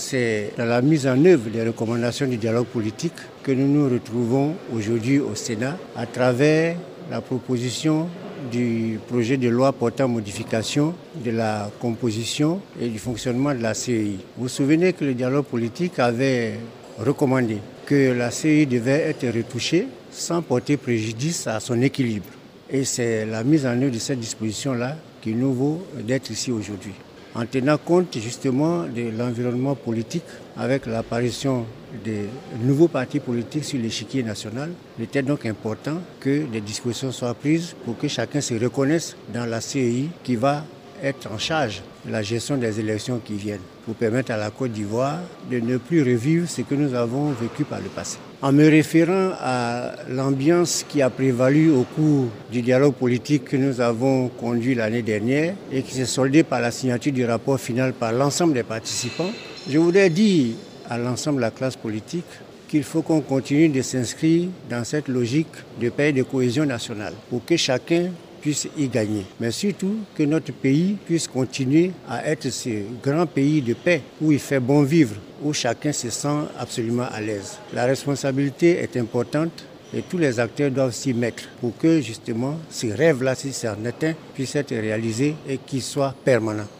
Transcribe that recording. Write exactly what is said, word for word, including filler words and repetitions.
c'est dans la mise en œuvre des recommandations du dialogue politique que nous nous retrouvons aujourd'hui au Sénat à travers la proposition du projet de loi portant modification de la composition et du fonctionnement de la C E I. Vous vous souvenez que le dialogue politique avait recommandé que la C E I devait être retouchée sans porter préjudice à son équilibre. Et c'est la mise en œuvre de cette disposition-là qui nous vaut d'être ici aujourd'hui. En tenant compte justement de l'environnement politique avec l'apparition de nouveaux partis politiques sur l'échiquier national, il était donc important que des dispositions soient prises pour que chacun se reconnaisse dans la C E I qui va être en charge de la gestion des élections qui viennent, pour permettre à la Côte d'Ivoire de ne plus revivre ce que nous avons vécu par le passé. En me référant à l'ambiance qui a prévalu au cours du dialogue politique que nous avons conduit l'année dernière et qui s'est soldé par la signature du rapport final par l'ensemble des participants, je voudrais dire à l'ensemble de la classe politique qu'il faut qu'on continue de s'inscrire dans cette logique de paix et de cohésion nationale pour que chacun puisse y gagner. Mais surtout que notre pays puisse continuer à être ce grand pays de paix où il fait bon vivre, où chacun se sent absolument à l'aise. La responsabilité est importante et tous les acteurs doivent s'y mettre pour que justement ce rêve-là, si c'est en atteint, puisse être réalisé et qu'il soit permanent.